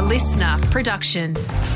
listener production.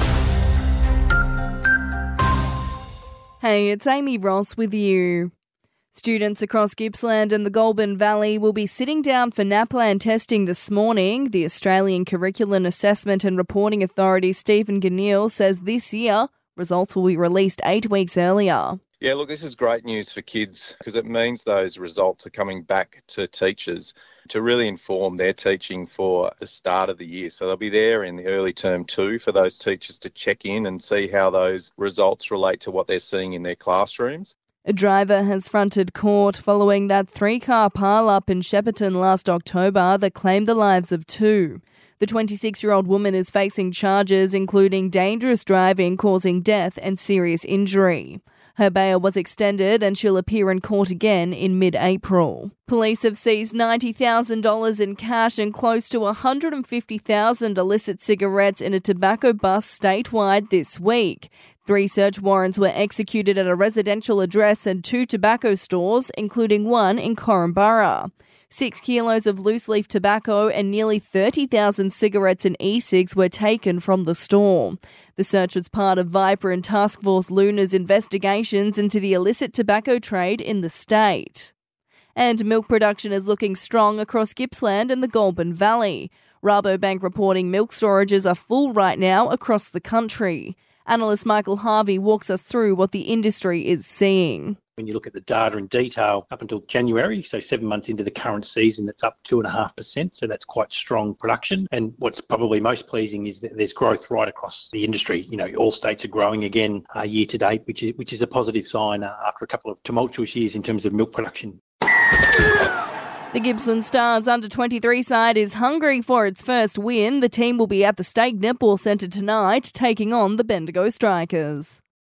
Hey, it's Amy Ross with you. Students across Gippsland and the Goulburn Valley will be sitting down for NAPLAN testing this morning. The Australian Curriculum Assessment and Reporting Authority, Stephen Ganneil, says this year results will be released 8 weeks earlier. Yeah, look, this is great news for kids because it means those results are coming back to teachers to really inform their teaching for the start of the year. So they'll be there in the early term too for those teachers to check in and see how those results relate to what they're seeing in their classrooms. A driver has fronted court following that 3-car pile-up in Shepparton last October that claimed the lives of 2. The 26-year-old woman is facing charges including dangerous driving causing death and serious injury. Her bail was extended and she'll appear in court again in mid-April. Police have seized $90,000 in cash and close to 150,000 illicit cigarettes in a tobacco bust statewide this week. 3 search warrants were executed at a residential address and 2 tobacco stores, including one in Corumburra. 6 kilos of loose-leaf tobacco and nearly 30,000 cigarettes and e-cigs were taken from the store. The search was part of Viper and Task Force Luna's investigations into the illicit tobacco trade in the state. And milk production is looking strong across Gippsland and the Goulburn Valley. Rabobank reporting milk storages are full right now across the country. Analyst Michael Harvey walks us through what the industry is seeing. When you look at the data in detail, up until January, so 7 months into the current season, it's up 2.5%. So that's quite strong production. And what's probably most pleasing is that there's growth right across the industry. You know, all states are growing again year to date, which is a positive sign after a couple of tumultuous years in terms of milk production. The Gippsland Stars under-23 side is hungry for its first win. The team will be at the State Netball Centre tonight, taking on the Bendigo Strikers.